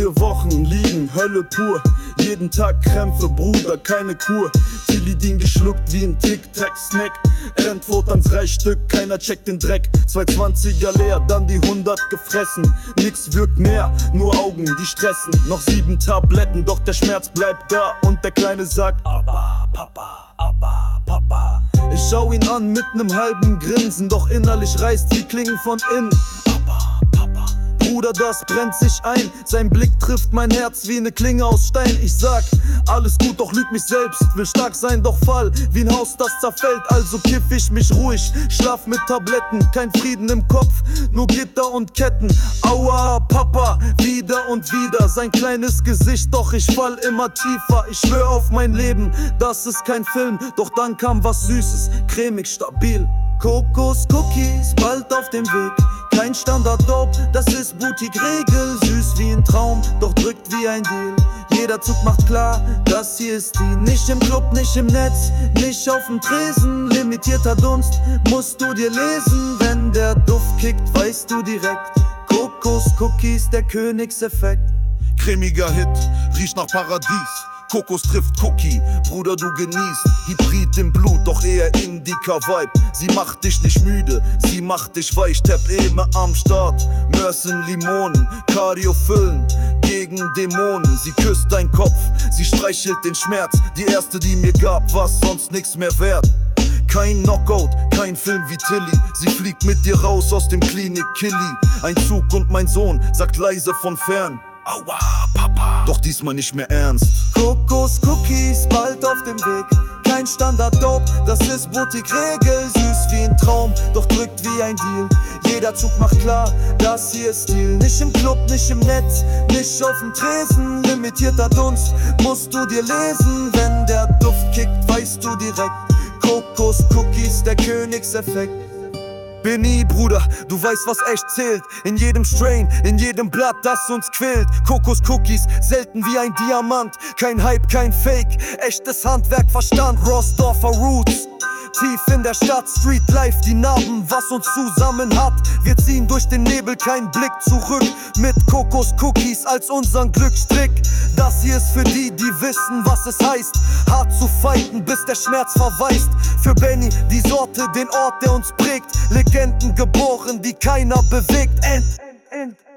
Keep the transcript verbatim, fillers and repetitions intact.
Vier Wochen liegen, Hölle pur. Jeden Tag Krämpfe, Bruder, keine Kur. Tilidin geschluckt wie ein Tic-Tac-Snack. Rentwort ans Reisstück, keiner checkt den Dreck. Zwei Zwanziger leer, dann die hundert gefressen. Nix wirkt mehr, nur Augen, die stressen. Noch sieben Tabletten, doch der Schmerz bleibt da. Und der Kleine sagt: Aber, Papa, aber, Papa. Ich schau ihn an mit nem halben Grinsen, doch innerlich reißt die Klingen von innen. Aber, Papa. Bruder, das brennt sich ein. Sein Blick trifft mein Herz wie ne Klinge aus Stein. Ich sag, alles gut, doch lüg mich selbst. Will stark sein, doch fall wie ein Haus, das zerfällt. Also kiff ich mich ruhig, schlaf mit Tabletten. Kein Frieden im Kopf, nur Gitter und Ketten. Aua, Papa, wieder und wieder. Sein kleines Gesicht, doch ich fall immer tiefer. Ich schwör auf mein Leben, das ist kein Film. Doch dann kam was Süßes, cremig, stabil. Kokos, Cookies, bald auf dem Weg. Kein Standard-Dope, das ist Boutique-Regel. Süß wie ein Traum, doch drückt wie ein Deal. Jeder Zug macht klar, das hier ist die. Nicht im Club, nicht im Netz, nicht auf dem Tresen. Limitierter Dunst, musst du dir lesen. Wenn der Duft kickt, weißt du direkt. Kokos, Cookies, der Königseffekt. Cremiger Hit, riecht nach Paradies. Kokos trifft Cookie, Bruder, du genießt. Hybrid im Blut, doch eher Indica-Vibe. Sie macht dich nicht müde, sie macht dich weich. Tap-Eme am Start, Mörsen, Limonen, Cardio füllen gegen Dämonen. Sie küsst deinen Kopf, sie streichelt den Schmerz. Die erste, die mir gab, was sonst nix mehr wert. Kein Knockout, kein Film wie Tilly. Sie fliegt mit dir raus aus dem Klinik Killy. Ein Zug und mein Sohn sagt leise von fern: Aua, Papa, doch diesmal nicht mehr ernst. Kokos, Cookies, bald auf dem Weg. Kein Standard-Dope, das ist Boutique-Regel. Süß wie ein Traum, doch drückt wie ein Deal. Jeder Zug macht klar, das hier ist Stil. Nicht im Club, nicht im Netz, nicht auf dem Tresen. Limitierter Dunst, musst du dir lesen. Wenn der Duft kickt, weißt du direkt. Kokos, Cookies, der Königseffekt. Benny, Bruder, du weißt, was echt zählt. In jedem Strain, in jedem Blatt, das uns quält. Kokos Cookies, selten wie ein Diamant. Kein Hype, kein Fake, echtes Handwerk, Verstand. Rossdorfer Roots, tief in der Stadt. Street Life, die Narben, was uns zusammen hat. Wir ziehen durch den Nebel, kein Blick zurück. Mit Kokos Cookies als unseren Glücksstrick. Das hier ist für die, die wissen, was es heißt. Hart zu fighten, bis der Schmerz verweist. Für Benny, die Sorte, den Ort, der uns prägt. Legenden geboren, die keiner bewegt. End, end, end.